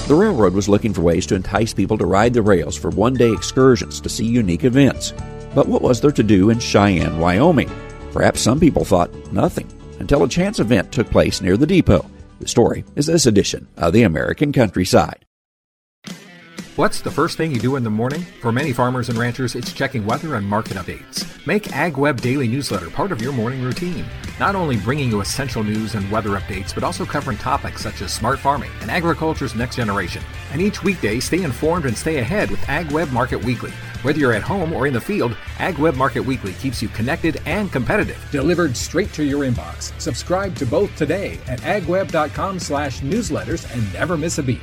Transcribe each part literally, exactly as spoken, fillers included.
The railroad was looking for ways to entice people to ride the rails for one-day excursions to see unique events. But what was there to do in Cheyenne, Wyoming? Perhaps some people thought nothing, until a chance event took place near the depot. The story is this edition of the American Countryside. What's the first thing you do in the morning? For many farmers and ranchers, it's checking weather and market updates. Make AgWeb Daily Newsletter part of your morning routine. Not only bringing you essential news and weather updates, but also covering topics such as smart farming and agriculture's next generation. And each weekday, stay informed and stay ahead with AgWeb Market Weekly. Whether you're at home or in the field, AgWeb Market Weekly keeps you connected and competitive. Delivered straight to your inbox. Subscribe to both today at agweb.com slash newsletters and never miss a beat.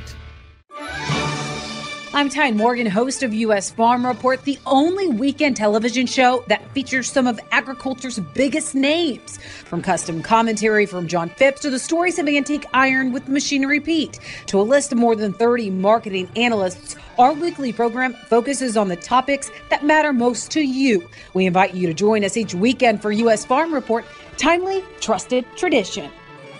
I'm Tyne Morgan, host of U S Farm Report, the only weekend television show that features some of agriculture's biggest names. From custom commentary from John Phipps to the stories of Antique Iron with Machinery Pete to a list of more than thirty marketing analysts, our weekly program focuses on the topics that matter most to you. We invite you to join us each weekend for U S Farm Report, timely, trusted tradition.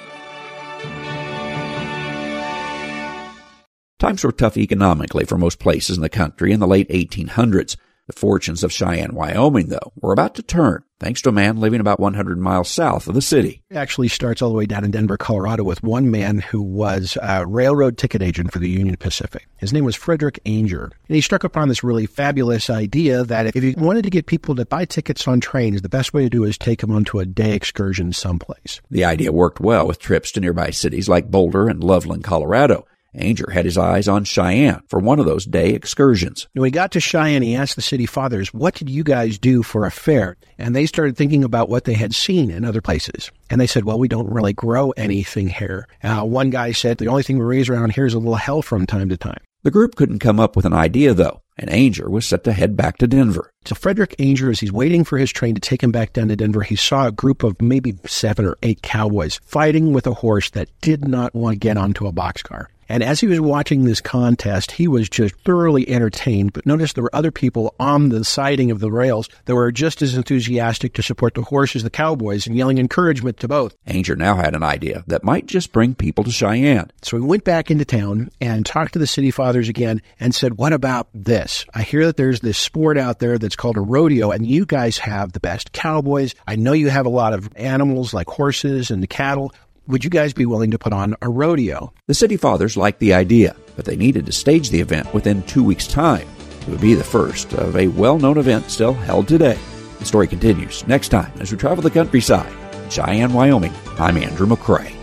Times were tough economically for most places in the country in the late eighteen hundreds. The fortunes of Cheyenne, Wyoming, though, were about to turn, thanks to a man living about one hundred miles south of the city. It actually starts all the way down in Denver, Colorado, with one man who was a railroad ticket agent for the Union Pacific. His name was Frederick Ainger. And he struck upon this really fabulous idea that if you wanted to get people to buy tickets on trains, the best way to do is take them onto a day excursion someplace. The idea worked well with trips to nearby cities like Boulder and Loveland, Colorado. Ainger had his eyes on Cheyenne for one of those day excursions. When he got to Cheyenne, he asked the city fathers, what did you guys do for a fair? And they started thinking about what they had seen in other places. And they said, well, we don't really grow anything here. Uh, one guy said, the only thing we raise around here is a little hell from time to time. The group couldn't come up with an idea, though, and Ainger was set to head back to Denver. So Frederick Ainger, as he's waiting for his train to take him back down to Denver, he saw a group of maybe seven or eight cowboys fighting with a horse that did not want to get onto a boxcar. And as he was watching this contest, he was just thoroughly entertained. But notice there were other people on the siding of the rails that were just as enthusiastic to support the horse as the cowboys and yelling encouragement to both. Ainger now had an idea that might just bring people to Cheyenne. So he went back into town and talked to the city fathers again and said, what about this? I hear that there's this sport out there that's called a rodeo, and you guys have the best cowboys. I know you have a lot of animals like horses and cattle. Would you guys be willing to put on a rodeo? The city fathers liked the idea, but they needed to stage the event within two weeks' time. It would be the first of a well-known event still held today. The story continues next time as we travel the countryside. In Cheyenne, Wyoming, I'm Andrew McCrae.